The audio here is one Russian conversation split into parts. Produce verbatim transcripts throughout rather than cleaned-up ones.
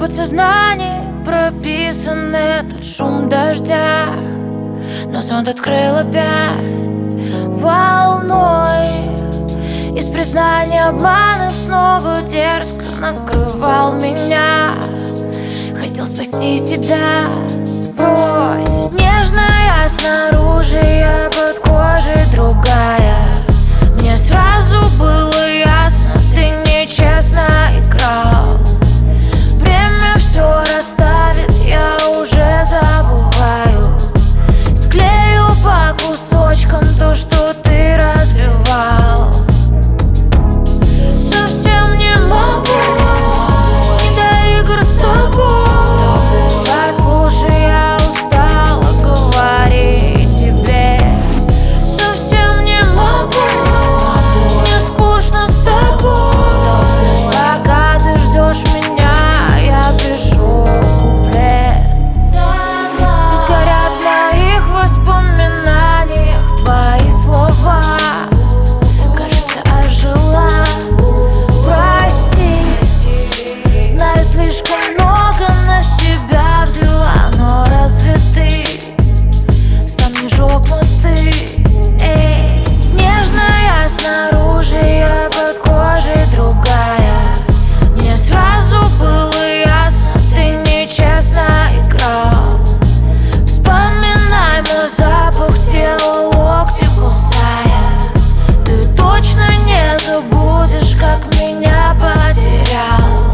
подсознании прописан этот шум дождя, но сон открыл опять волной. Из признаний обманов снова дерзко накрывал меня. Хотел спасти себя, брось. Нежная снаружи, я под кожей другая. Мне сразу было ясно, ты нечестно играл. Время все расставит, я уже забываю. Склею по кусочкам то, что ты разбивал. Совсем не могу не до игр с тобой. Послушай, я устала говорить тебе. Совсем не могу, мне скучно с тобой. Пока ты ждешь меня, я пишу куплет. Пусть горят в моих воспоминаниях твои слова. Кажется, ожила. Прости, знаю, слишком много на себя взяла, но разве ты сам не жёг мосты? Эй, нежная снаружи, я под кожей другая. Мне сразу было ясно, ты нечестно играл. Вспоминай мой запах тела, локти кусая. Ты точно не забудешь, как меня потерял.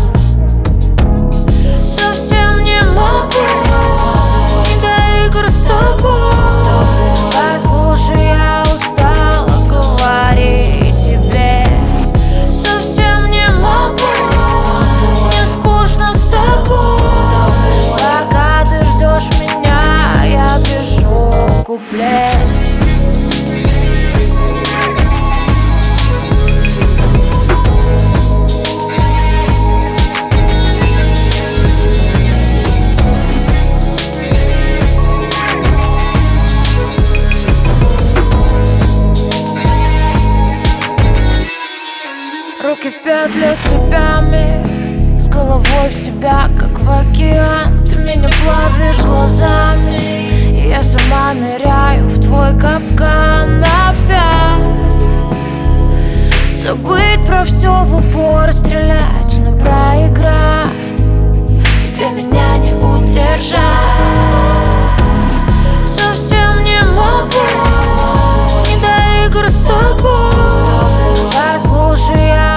Совсем не могу не до игр с тобой. Послушай, я устала говорить тебе. Совсем не могу, мне скучно с тобой. Пока ты ждешь меня, я пишу куплет. Руки в петлю цепями, с головой в тебя, как в океан. Ты меня плавишь глазами, и я сама ныряю в твой капкан опять. Забыть про все в упор, стрелять, но проиграть тебе меня не удержать. Совсем не могу не до игр с тобой. Послушай, я